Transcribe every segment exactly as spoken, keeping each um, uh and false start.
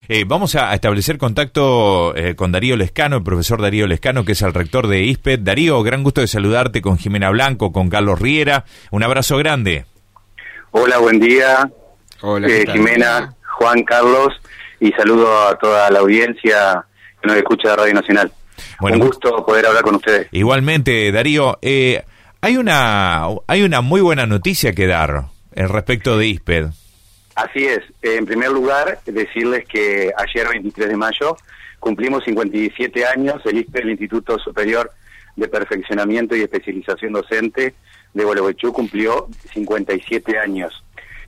Eh, vamos a establecer contacto eh, con Darío Lescano, el profesor Darío Lescano, que es el rector de I S P E D. Darío, gran gusto de saludarte con Jimena Blanco, con Carlos Riera. Un abrazo grande. Hola, buen día. Hola, eh, Jimena, Juan, Carlos, y saludo a toda la audiencia que nos escucha de Radio Nacional. Bueno, un gusto poder hablar con ustedes. Igualmente, Darío, eh, hay una hay una muy buena noticia que dar eh, respecto de I S P E D. Así es. En primer lugar, decirles que ayer, veintitrés de mayo, cumplimos cincuenta y siete años. El I S P E D, el Instituto Superior de Perfeccionamiento y Especialización Docente de Gualeguaychú, cumplió cincuenta y siete años.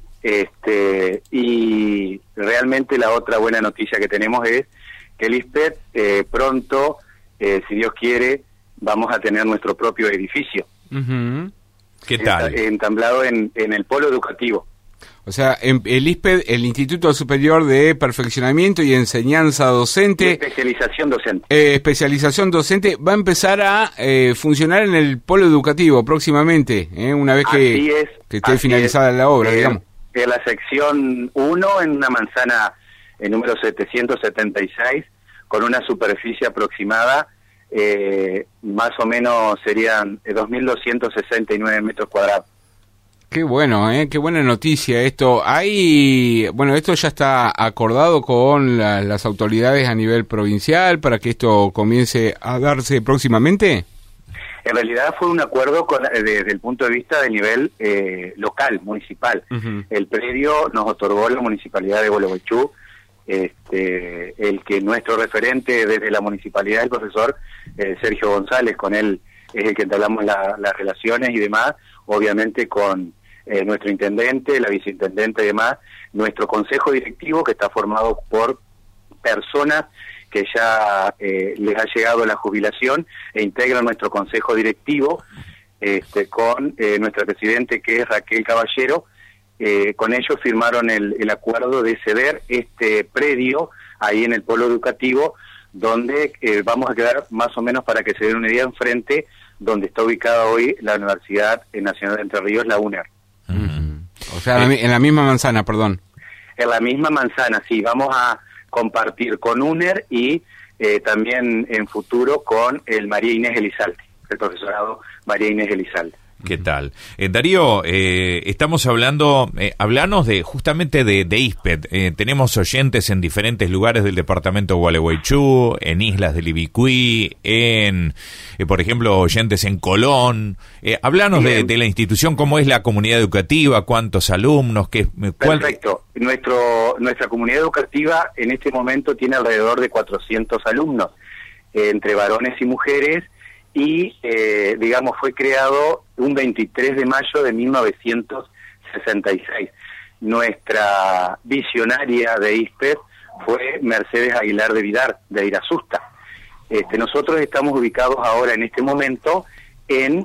Este, y realmente la otra buena noticia que tenemos es que el I S P E D eh, pronto, eh, si Dios quiere, vamos a tener nuestro propio edificio. Uh-huh. ¿Qué tal? Entablado en, en el polo educativo. O sea, en el I S P E D, el Instituto Superior de Perfeccionamiento y Enseñanza Docente... Y especialización docente. Eh, especialización docente va a empezar a eh, funcionar en el polo educativo próximamente, eh, una vez que, es, que esté finalizada es. la obra, eh, digamos. En la sección uno, en una manzana el número setecientos setenta y seis, con una superficie aproximada, eh, más o menos serían dos mil doscientos sesenta y nueve metros cuadrados. Qué bueno, ¿eh? Qué buena noticia esto. Hay, bueno, esto ya está acordado con la, las autoridades a nivel provincial para que esto comience a darse próximamente. En realidad fue un acuerdo con, desde el punto de vista del nivel eh, local, municipal. Uh-huh. El predio nos otorgó la Municipalidad de Gualeguaychú, este, el que nuestro referente desde la municipalidad es el profesor eh, Sergio González, con él es el que entablamos la, las relaciones y demás, obviamente con eh, nuestro intendente, la viceintendente y demás, nuestro consejo directivo que está formado por personas que ya eh, les ha llegado la jubilación e integran nuestro consejo directivo, este, con eh, nuestra presidente que es Raquel Caballero. Eh, con ellos firmaron el, el acuerdo de ceder este predio ahí en el polo educativo, donde eh, vamos a quedar más o menos, para que se den una idea, enfrente donde está ubicada hoy la Universidad Nacional de Entre Ríos, la UNER. Uh-huh. O sea, en la misma manzana, perdón. En la misma manzana, sí, vamos a compartir con UNER y eh, también en futuro con el María Inés Elizalde, el profesorado María Inés Elizalde. ¿Qué tal? Eh, Darío, eh, estamos hablando, eh, hablanos de justamente de, de I S P E D. Eh, tenemos oyentes en diferentes lugares del departamento de Gualeguaychú, en Islas del Ibicuí, en, eh, por ejemplo, oyentes en Colón. Eh, hablanos de, de la institución, cómo es la comunidad educativa, cuántos alumnos, qué... Cuál... Perfecto. Nuestro, nuestra comunidad educativa en este momento tiene alrededor de cuatrocientos alumnos, eh, entre varones y mujeres, y eh, digamos fue creado un veintitrés de mayo de mil novecientos sesenta y seis. Nuestra visionaria de I S P E D fue Mercedes Aguilar de Vidar, de Irasusta. Este, nosotros estamos ubicados ahora en este momento en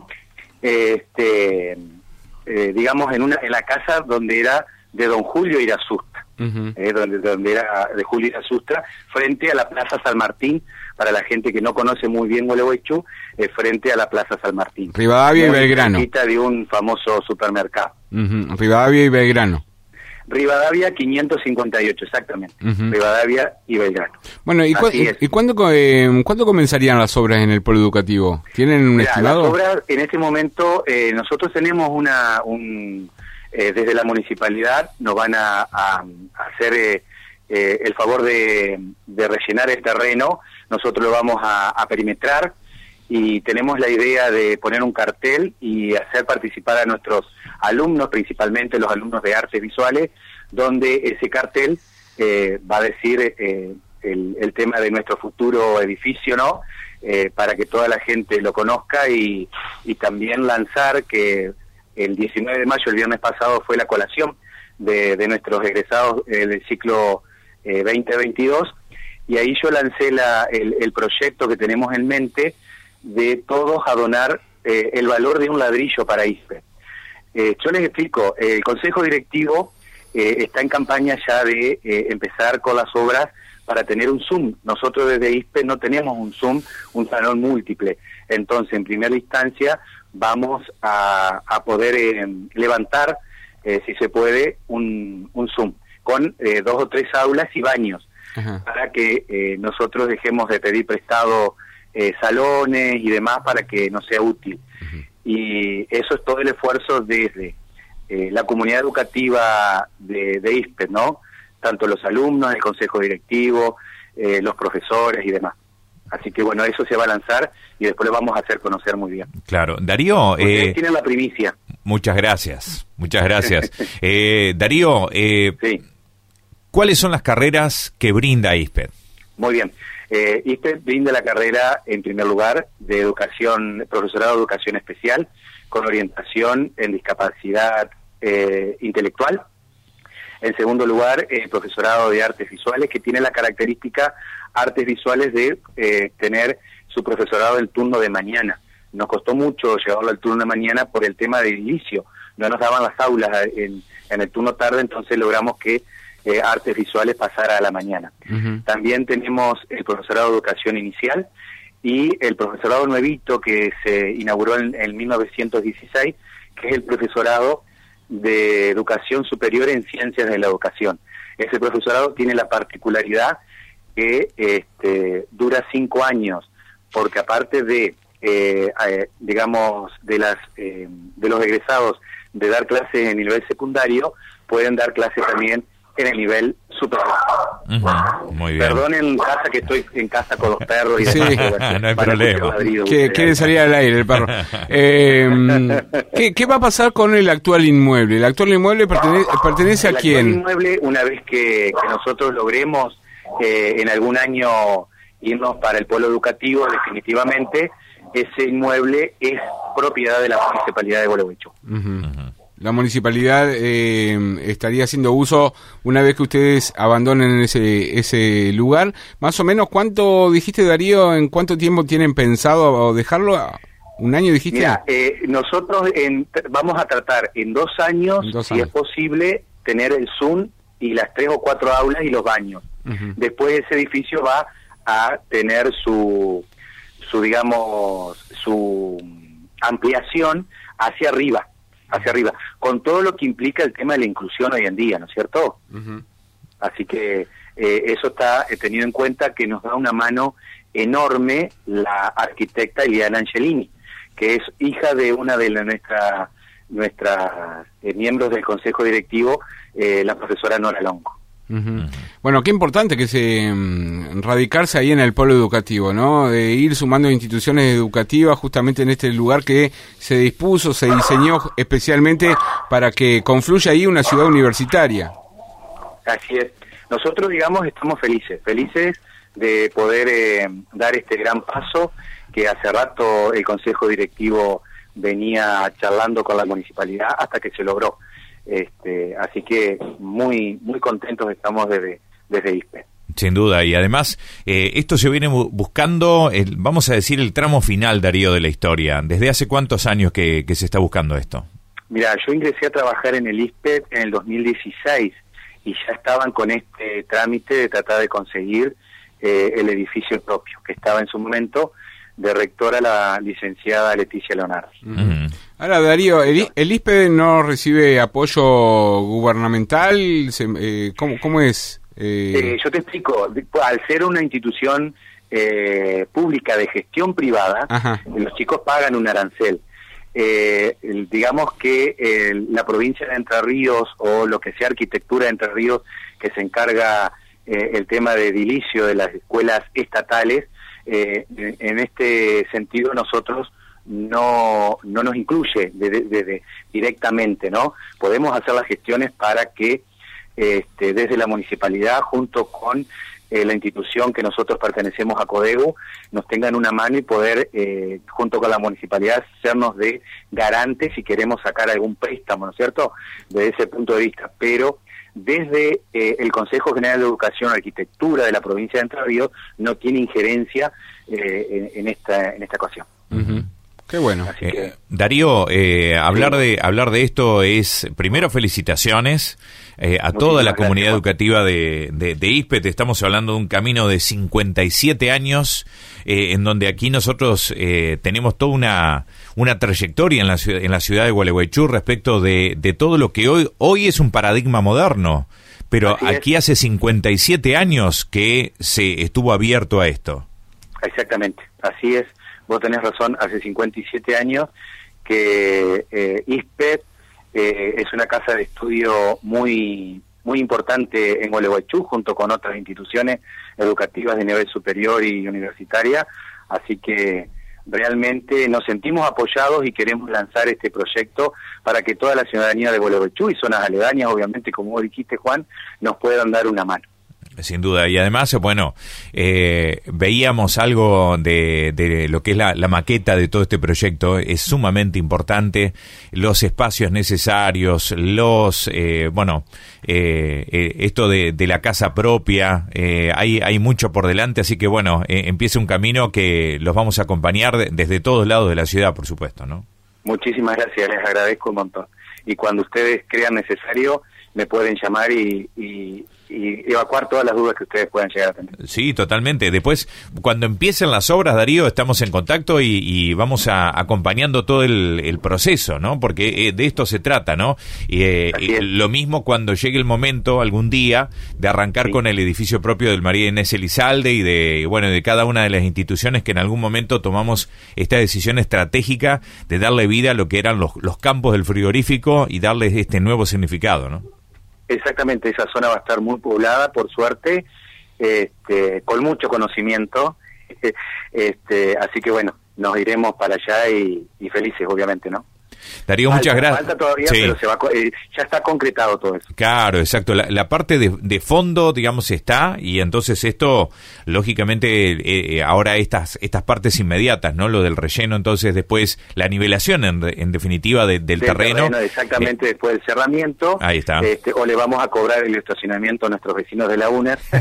este eh, digamos en una en la casa donde era de don Julio Irasusta. Uh-huh. eh, donde, donde era de Julio Irasusta, frente a la Plaza San Martín. Para la gente que no conoce muy bien Gualeguaychú, eh, frente a la Plaza San Martín. Rivadavia y Belgrano. De un famoso supermercado. Uh-huh. Rivadavia y Belgrano. Rivadavia quinientos cincuenta y ocho, exactamente. Uh-huh. Rivadavia y Belgrano. Bueno, ¿y, cu- y, ¿y cuándo, eh, cuándo comenzarían las obras en el polo educativo? ¿Tienen un Mira, estimado? Las obras, en este momento, eh, nosotros tenemos una... un eh, desde la municipalidad nos van a, a, a hacer eh, eh, el favor de, de rellenar el terreno. Nosotros lo vamos a, a perimetrar y tenemos la idea de poner un cartel y hacer participar a nuestros alumnos, principalmente los alumnos de artes visuales, donde ese cartel eh, va a decir eh, el, el tema de nuestro futuro edificio, ¿no? Eh, para que toda la gente lo conozca y, y también lanzar que el diecinueve de mayo, el viernes pasado, fue la colación de, de nuestros egresados eh, del ciclo eh, veinte veintidós, y ahí yo lancé la, el, el proyecto que tenemos en mente de todos a donar eh, el valor de un ladrillo para I S P E D. Eh, yo les explico, eh, el Consejo Directivo eh, está en campaña ya de eh, empezar con las obras para tener un Zoom. Nosotros desde I S P E D no tenemos un Zoom, un salón múltiple. Entonces, en primera instancia, vamos a, a poder eh, levantar, eh, si se puede, un, un Zoom, con eh, dos o tres aulas y baños. Ajá. para que eh, nosotros dejemos de pedir prestado eh, salones y demás para que nos sea útil. Uh-huh. Y eso es todo el esfuerzo desde eh, la comunidad educativa de, de I S P E D, ¿no? Tanto los alumnos, el consejo directivo, eh, los profesores y demás. Así que bueno, eso se va a lanzar y después lo vamos a hacer conocer muy bien. Claro, Darío... Ustedes eh, tienen la primicia. Muchas gracias, muchas gracias. eh, Darío, eh, sí. ¿cuáles son las carreras que brinda I S P E D? Muy bien, eh, I S P E D brinda la carrera, en primer lugar, de educación, profesorado de educación especial, con orientación en discapacidad eh, intelectual. En segundo lugar, el profesorado de artes visuales, que tiene la característica artes visuales de eh, tener su profesorado del turno de mañana. Nos costó mucho llevarlo al turno de mañana por el tema de inicio. No nos daban las aulas en, en el turno tarde, entonces logramos que eh, artes visuales pasara a la mañana. Uh-huh. También tenemos el profesorado de educación inicial y el profesorado nuevito que se inauguró en, en mil novecientos dieciséis, que es el profesorado de educación superior en ciencias de la educación. Ese profesorado tiene la particularidad que este, dura cinco años, porque aparte de, eh, eh, digamos, de las eh, de los egresados de dar clases en el nivel secundario, pueden dar clases también en el nivel superior. Uh-huh. Muy bien. Perdonen en casa que estoy en casa con los perros y sí. demás, no hay problema. Que quiere salir al aire el perro. Eh, ¿qué, ¿Qué va a pasar con el actual inmueble? ¿El actual inmueble pertene- pertenece a el quién? El actual inmueble, una vez que, que nosotros logremos eh, en algún año irnos para el polo educativo, definitivamente, ese inmueble es propiedad de la Municipalidad de Gualeguaychú. Uh-huh. Uh-huh. La municipalidad eh, estaría haciendo uso, una vez que ustedes abandonen ese ese lugar, más o menos, ¿cuánto dijiste, Darío, en cuánto tiempo tienen pensado dejarlo? ¿Un año dijiste? Mira, eh, nosotros en, vamos a tratar en dos años, en dos si años. es posible, tener el Zoom y las tres o cuatro aulas y los baños. Uh-huh. Después ese edificio va a tener su, su digamos, su ampliación hacia arriba. hacia arriba, con todo lo que implica el tema de la inclusión hoy en día, ¿no es cierto? Uh-huh. Así que eh, eso está eh, tenido en cuenta, que nos da una mano enorme la arquitecta Eliana Angelini, que es hija de una de la, nuestra, nuestras eh, miembros del consejo directivo, eh, la profesora Nora Longo. Uh-huh. Uh-huh. Bueno, qué importante que se um, radicarse ahí en el polo educativo, ¿no? De ir sumando instituciones educativas justamente en este lugar que se dispuso, se diseñó especialmente para que confluya ahí una ciudad universitaria. Así es. Nosotros, digamos, estamos felices, felices de poder eh, dar este gran paso que hace rato el consejo directivo venía charlando con la municipalidad hasta que se logró. Este, así que muy muy contentos estamos desde, desde I S P E D. Sin duda, y además eh, esto se viene buscando, el, vamos a decir, el tramo final, Darío, de la historia. ¿Desde hace cuántos años que, que se está buscando esto? Mira, yo ingresé a trabajar en el I S P E D en el dos mil dieciséis y ya estaban con este trámite de tratar de conseguir eh, el edificio propio, que estaba en su momento de rectora la licenciada Leticia Leonardo. Uh-huh. Ahora, Darío, ¿el, el I S P E D no recibe apoyo gubernamental? Se, eh, ¿cómo, ¿Cómo es? Eh... Eh, yo te explico. Al ser una institución eh, pública de gestión privada, ajá, los chicos pagan un arancel. Eh, el, digamos que eh, la provincia de Entre Ríos, o lo que sea arquitectura de Entre Ríos, que se encarga eh, el tema de edilicio de las escuelas estatales, Eh, en este sentido nosotros no no nos incluye de, de, de, de, directamente, ¿no? Podemos hacer las gestiones para que este, desde la municipalidad, junto con eh, la institución que nosotros pertenecemos a CODEGU, nos tengan una mano y poder, eh, junto con la municipalidad, sernos de garantes si queremos sacar algún préstamo, ¿no es cierto?, desde ese punto de vista. Pero desde eh, el Consejo General de Educación y Arquitectura de la provincia de Entre Ríos no tiene injerencia eh, en, en esta en esta ocasión. Uh-huh. Qué bueno. Eh, que, Darío, eh, hablar sí. de hablar de esto es, primero, felicitaciones eh, a Muchísimas toda la gracias, comunidad educativa de, de, de I S P E D. Estamos hablando de un camino de cincuenta y siete años, eh, en donde aquí nosotros eh, tenemos toda una una trayectoria en la ciudad, en la ciudad de Gualeguaychú respecto de, de todo lo que hoy hoy es un paradigma moderno. Pero Así aquí es. hace cincuenta y siete años que se estuvo abierto a esto. Exactamente, así es. Vos tenés razón, hace cincuenta y siete años que eh, ISPED eh, es una casa de estudio muy muy importante en Gualeguaychú, junto con otras instituciones educativas de nivel superior y universitaria, así que realmente nos sentimos apoyados y queremos lanzar este proyecto para que toda la ciudadanía de Gualeguaychú y zonas aledañas, obviamente, como vos dijiste, Juan, nos puedan dar una mano. Sin duda, y además, bueno, eh, veíamos algo de, de lo que es la, la maqueta de todo este proyecto, es sumamente importante, los espacios necesarios, los, eh, bueno, eh, eh, esto de, de la casa propia, eh, hay, hay mucho por delante, así que bueno, eh, empieza un camino que los vamos a acompañar de, desde todos lados de la ciudad, por supuesto, ¿no? Muchísimas gracias, les agradezco un montón. Y cuando ustedes crean necesario, me pueden llamar y, y, y evacuar todas las dudas que ustedes puedan llegar a tener. Sí, totalmente. Después, cuando empiecen las obras, Darío, estamos en contacto y, y vamos a, acompañando todo el, el proceso, ¿no? Porque eh, de esto se trata, ¿no? Y, eh, y lo mismo cuando llegue el momento, algún día, de arrancar sí. con el edificio propio del María Inés Elizalde y de, bueno, de cada una de las instituciones que en algún momento tomamos esta decisión estratégica de darle vida a lo que eran los, los campos del frigorífico y darles este nuevo significado, ¿no? Exactamente, esa zona va a estar muy poblada, por suerte, este, con mucho conocimiento, este, así que bueno, nos iremos para allá y, y felices, obviamente, ¿no? Darío, falta, muchas gracias. Falta todavía, sí. pero se va, eh, ya está concretado todo eso. Claro, exacto. La, la parte de, de fondo, digamos, está, y entonces esto, lógicamente, eh, ahora estas estas partes inmediatas, ¿no? Lo del relleno, entonces después la nivelación, en, en definitiva, de, del, del terreno. terreno. Exactamente, eh, después del cerramiento. Ahí está. Este, o le vamos a cobrar el estacionamiento a nuestros vecinos de la U N E R,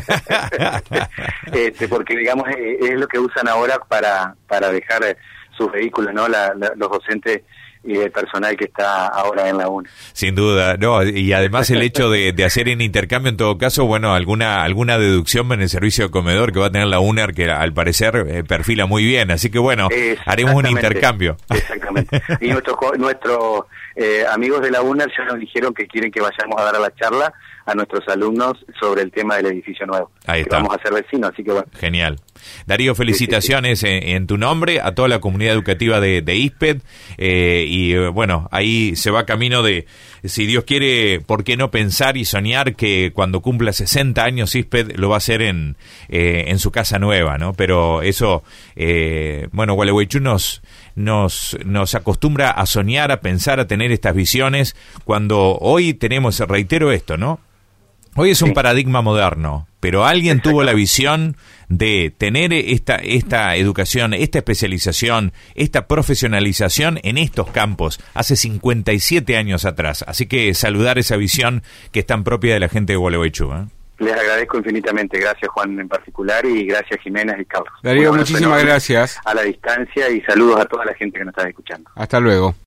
este, porque, digamos, es, es lo que usan ahora para, para dejar sus vehículos, ¿no? La, la, los docentes y el personal que está ahora en la U N E R. Sin duda, no, y además el hecho de, de hacer en intercambio, en todo caso, bueno, alguna alguna deducción en el servicio de comedor que va a tener la U N E R, que al parecer eh, perfila muy bien, así que bueno, haremos un intercambio. Exactamente, y nuestros nuestros eh, amigos de la U N E R ya nos dijeron que quieren que vayamos a dar a la charla a nuestros alumnos sobre el tema del edificio nuevo. Ahí está. Que vamos a ser vecinos, así que bueno. Genial. Darío, felicitaciones sí, sí, sí. En, en tu nombre, a toda la comunidad educativa de, de ISPED, eh, y eh, bueno, ahí se va camino de, si Dios quiere, ¿por qué no pensar y soñar que cuando cumpla sesenta años ISPED lo va a hacer en, eh, en su casa nueva, ¿no? Pero eso, eh, bueno, Gualeguaychú nos, nos, nos acostumbra a soñar, a pensar, a tener estas visiones, cuando hoy tenemos, reitero esto, ¿no? Hoy es un sí. paradigma moderno, pero alguien tuvo la visión de tener esta esta educación, esta especialización, esta profesionalización en estos campos hace cincuenta y siete años atrás. Así que saludar esa visión que es tan propia de la gente de Gualeguaychú, ¿eh? Les agradezco infinitamente, gracias Juan en particular y gracias Jiménez y Carlos. Darío, muchísimas gracias. A la distancia y saludos a toda la gente que nos está escuchando. Hasta luego.